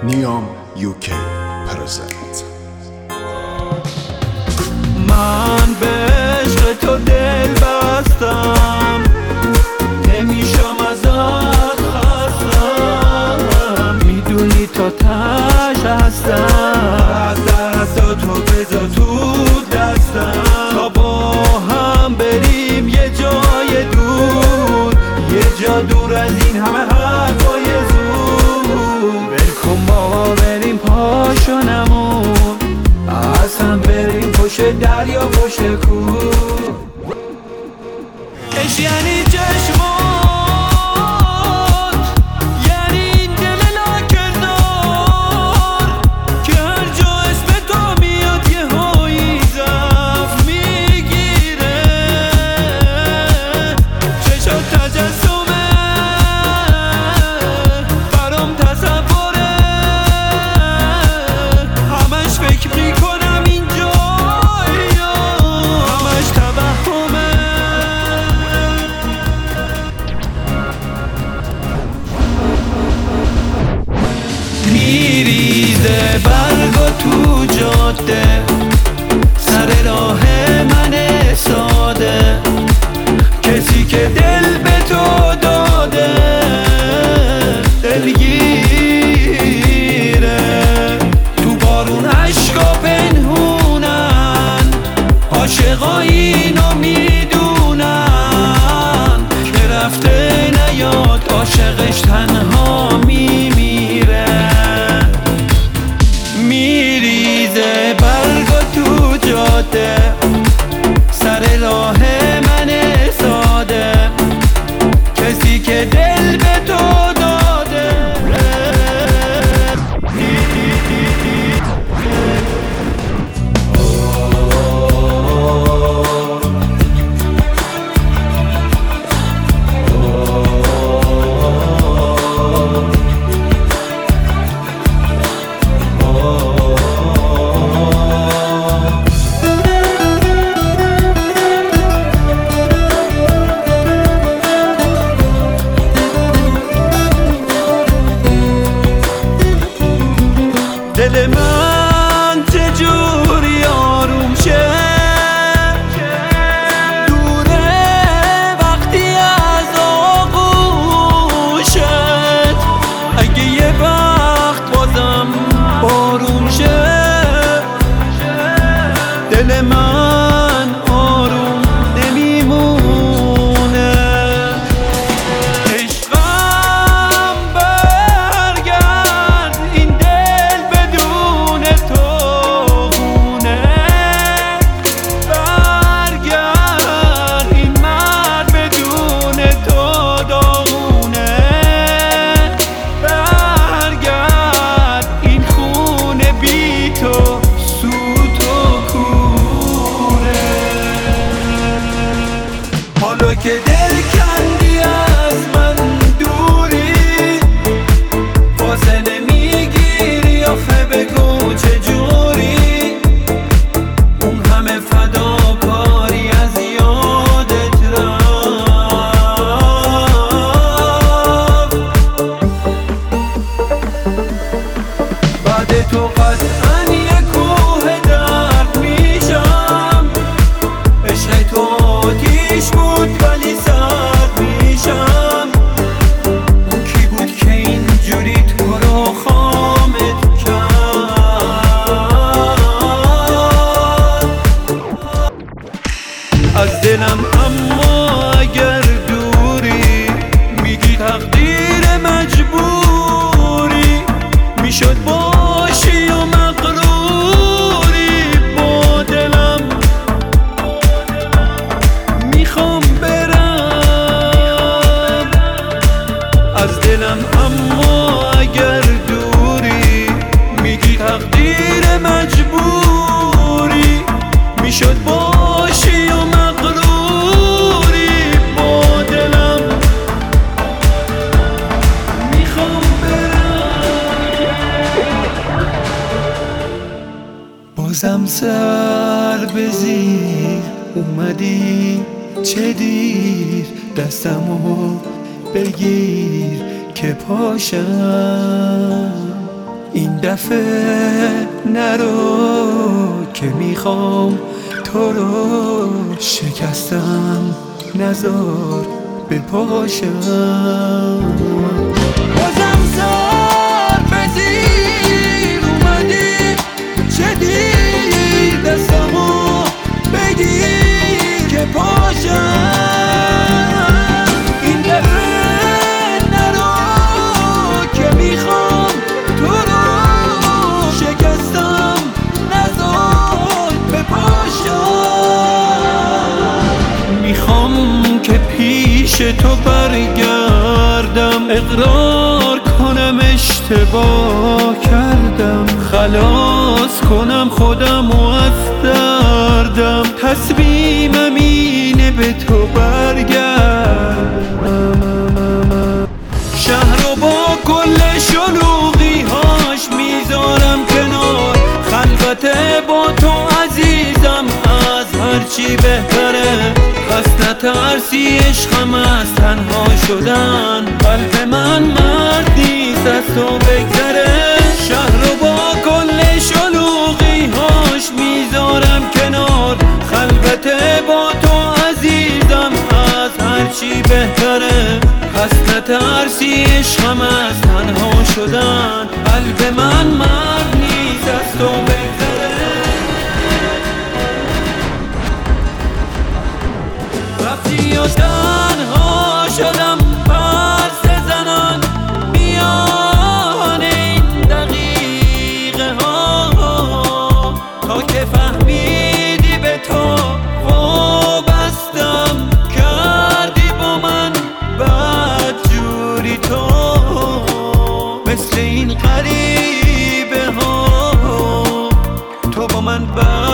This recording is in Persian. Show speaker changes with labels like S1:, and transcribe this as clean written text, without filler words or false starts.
S1: نیام UK پرزنت.
S2: من به عشق تو دل بستم، نمیشم ازت خستم، میدونی تا تش هستم، از تو بذار تو دستم تا با هم بریم یه جای دور، یه جا دور از این همه حرفای زور. ولکن بابا بریم پاشونمون، اصلا بریم پشت دریا پشت کوه. عشق یعنی چشمات، یعنی این دل لاکزار که هر جا اسم تو میاد یه هایی زفت میگیره. چشات تجسمه برام تصوره، همش فکر میکنم اینجا همش توهمه. میریزه برگا تو جاده، سر راه من ساده، کسی که دل به تو داده دلگیره. تو بارون عشقا پنهونن، عاشقا اینو میدونن که رفته نیاد عاشقش تنها میمیره. میریزه برگا تو جاده، سر راه من ساده، کسی که دل به تو داده. دل من چجوری آروم شه، دوره وقتی از آغوشت، اگه یه وقت بازم بارون شه. دل من آروم نمیمونه، عشقم برگرد، این دل بدون تو خونه، برگرد این مرد بدون تو داغونه، برگرد این خونه بی تو سوت و کوره. حالا که دل کندی از من دوری، فاصله میگیری آخه بگو چجوری، اون همه فداکاری از یادت رفت. بعد تو قطعا یه کوه درد میشم، عشق تو آتیش بود ولی سرد میشم. اون کی بود که اینجوری تو رو خامت کرد از دلم؟ اما اگر دوری، میگی تقدیر مجبوری، میشد باشی و مغروری با دلم. میخوام برم از دلم، اما اگر دوری، میگی تقدیر مجبوری، میشد باشی و مغروری با دلم. میخوام برم بازم سر به زیر اومدی، چه دیر دستمو بگیر که پاشم. دفعه نرو که میخوام تو رو شکستم، نزار بپاشم. بازم سر به زیر اومدی، چه دیر دستمو بگیر که پاشم. این دفعه نرو که میخوام تو رو شکستم، نزار بپاشم. میخوام که پیش تو برگردم، اقرار کنم اشتباه کردم، خلاص کنم خودم و از دردم. تصمیمم اینه به تو برگردم. شهر رو با کل شلوغی هاش میذارم کنار، خلوت با تو عزیزم از هرچی بهتره. پس نترسی عشقم از تنها شدن، قلب من مرد نیست از تو بگذره. شهر رو با کل شلوغی هاش میذارم کنار، خلوت با تو عزیزم از هرچی بهتره. پس نترسی عشقم از تنها شدن، قلب من مرد نیست از تو بگذره. وقتی و تنها شدم پس زنان میان این دقیقه ها، تا که فهمیدی به تو وابستم، کردی با من بدجوری تو. مثل این غریبه ها تو با من